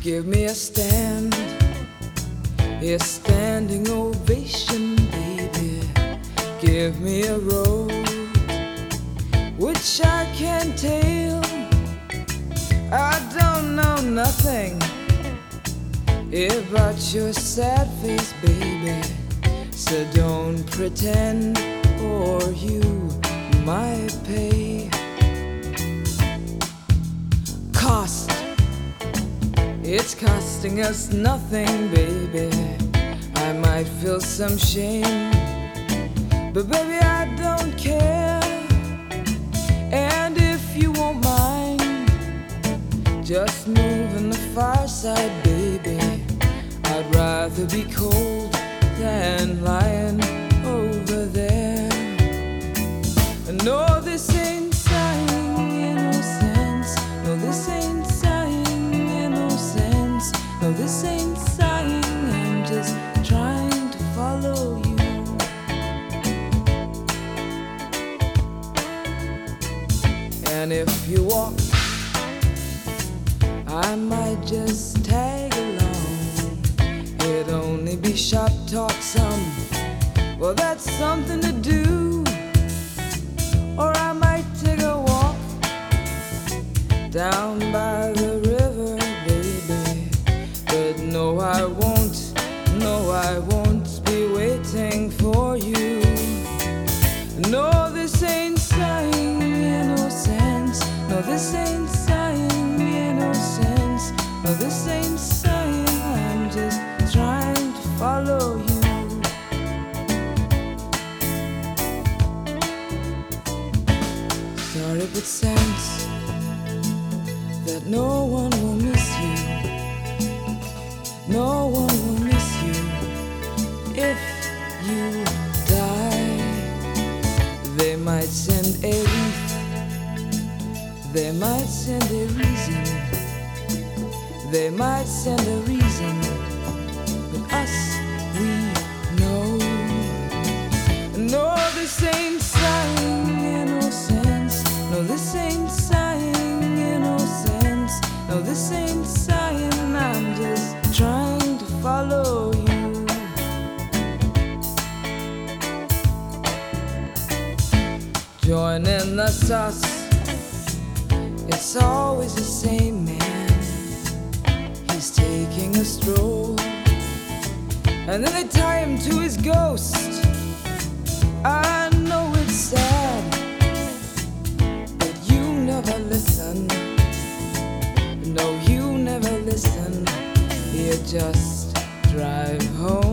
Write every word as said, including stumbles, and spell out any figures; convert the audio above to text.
Give me a stand, a standing ovation, baby. Give me a road which I can tell. I don't know nothing about your sad face, baby, so don't pretend or you might pay. Cost, it's costing us nothing, baby. I might feel some shame, but baby, I don't care. And if you won't mind, just move on the far side, baby. I'd rather be cold than lying over there. No, this ain't sighing innocence. No, this ain't sighing innocence. No, this ain't sighing. I'm just trying to follow you. And if you walk, I might just tag along. It'd only be shop talk some. Well, that's something to do. Or I might take a walk down by the river, baby. But no, I won't, no, I won't be waiting for you. No, this ain't sighing innocence. No, this ain't sighing innocence. No, this ain't sighing. I'm just trying to follow you. Sorry, but sense that no one will miss you. No one will miss you if you die. They might send a wreath, they might send a reason, they might send a reason, but us, we know. No, this ain't sighing innocence. No, this ain't sighing innocence. No, this ain't sighing. I'm just trying to follow you. Join in the sauce. It's always the same man. He's taking a stroll, and then they tie him to his ghost. I know it's sad, but you never listen. No, you never listen. You just drive home.